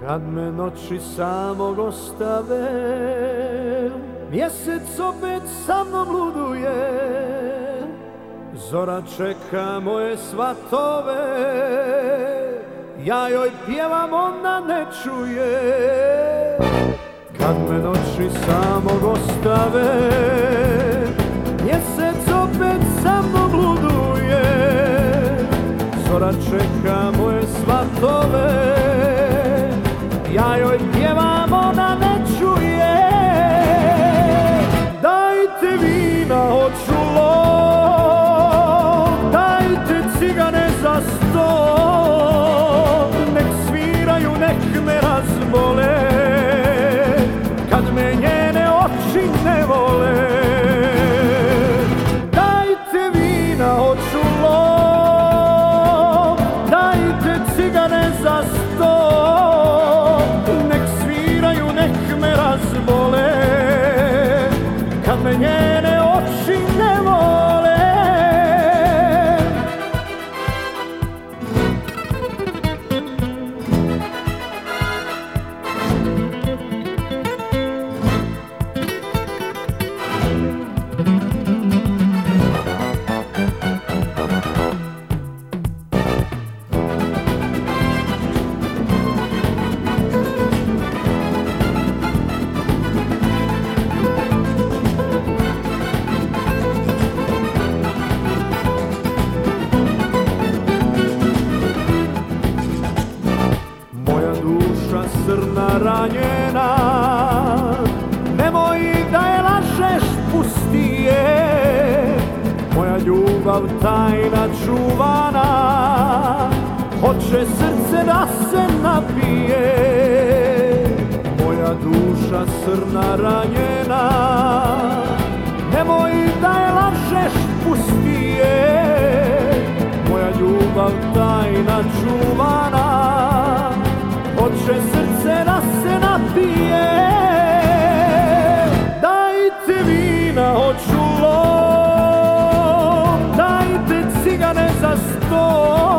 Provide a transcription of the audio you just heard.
Kad me noći samog ostave, mjesec opet sa mnom luduje. Zora čeka moje svatove, ja joj pjevam, ona ne čuje. Kad me noći samog ostave, mjesec opet sa mnom luduje. Zora čeka moje svatove, ja joj pjevam, ona ne čuje. Dajte vina, hoću lov, dajte cigane za sto, nek sviraju, nek me razbole, kad me njene oči ne vole. Dajte vina, hoću lov, dajte cigane za sto, kad me njene oči ne vole. Srna ranjena, nemoj da je lažeš, pusti je. Moja ljubav tajna čuvana, hoće srce da se napije. Moja duša srna ranjena, nemoj da je lažeš, pusti je. Moja ljubav tajna čuvana, hoće srce da se napije. Dajte vina, hoću lov, dajte cigane za sto,